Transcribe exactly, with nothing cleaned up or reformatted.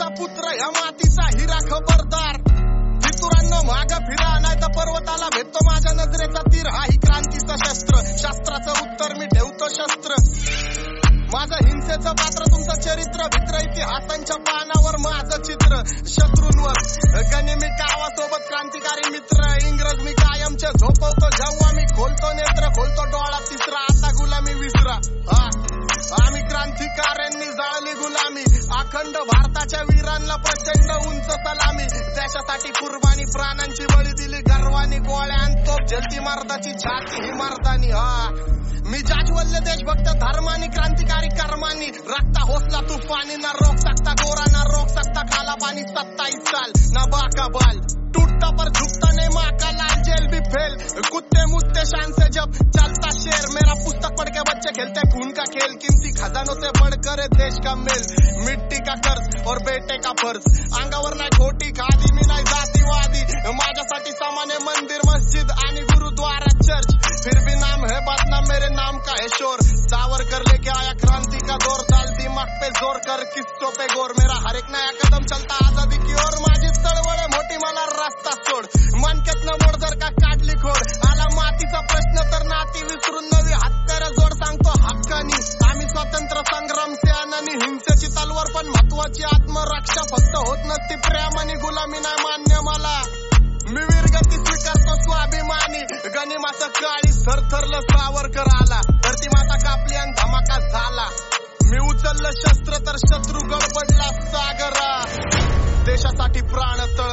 पुत्र या मातीचा हिरा खबरदार. फितुरांनो माग फिरा नाही तर पर्वताला भेटतो माझ्या नजरेचा तीर. हा ही क्रांतीचं शस्त्र, शास्त्राचं उत्तर मी ठेवतो शस्त्र. माझं हिंसेचं पात्र तुमचं चरित्र, भित्र इतिहासांच्या पानावर माझं चित्र. शत्रूंवर गनिमी कावासोबत क्रांतिकारी मित्र. इंग्रज मी कायमचे झोपवतो जेव्हा मी खोलतो नेत्र. खोलतो डोळा तिसरा, आता गुलामी विसरा. हा आम्ही क्रांतिकाऱ्यांनी जाळली गुलामी. अखंड भारताच्या वीरांना प्रचंड उंच सलामी. देशासाठी कुर्बानी प्राणांची बळी दिली गर्वानी. गोळ्या आणि तोप झेलती मर्दाची छाती ही मर्दानी. हा मी जाज्वल्य देशभक्त धर्मानी, क्रांतिकारी कर्मानी. रक्ता होसला तुफानी, ना रोक सकता गोरा ना रोक सकता काला पानी. सत्ताईस साल ना बाका बाल, टूटता पर झुकता नहीं माँ का लाल. जेल भी फेल, कुत्ते मुत्ते शान से जब चलता शेर. मेरा पुस्तक पढ़ के बच्चे खेलते खून का खेल. कीमती खजानों से बढ़कर देश का मेल. मिट्टी का कर्ज और बेटे का फर्ज. अंगावर नाही खोटी खादी, मी नाही जातीवादी. माझ्यासाठी सामान्य मंदिर मस्जिद आणि गुरुद्वारा चर्च. फिर भी नाम है बदनाम, मेरे नाम का है शोर. सावरकर लेके आया क्रांति का दौर. डाल दिमाग पे जोर कर किस्सों पे गौर. मेरा हर एक नया कदम चलता आजादी की ओर. माझी चळवळ मोठी मला रस्ता सोड. मनकेतनं मोड जर का काढली खोड. आला मातीचा प्रश्न तर नाती विसरून नवी हत्यार जोड. सांगतो हक्कानी आम्ही स्वतंत्र संग्राम सेनानी. हिंसेची तलवार पण महत्वाची आत्मरक्षा. फक्त होत नसती प्रेमानी, गुलामी नाही मान्य मला. मी वीरगती स्वीकारतो स्वाभिमानी. गनिमाचं काळी थरथरलं सावरकर आला. धरती माता कापली आणि धमाका झाला. मी उचललं शस्त्र तर शत्रू गडबडला सागरा. देशासाठी प्राण तळ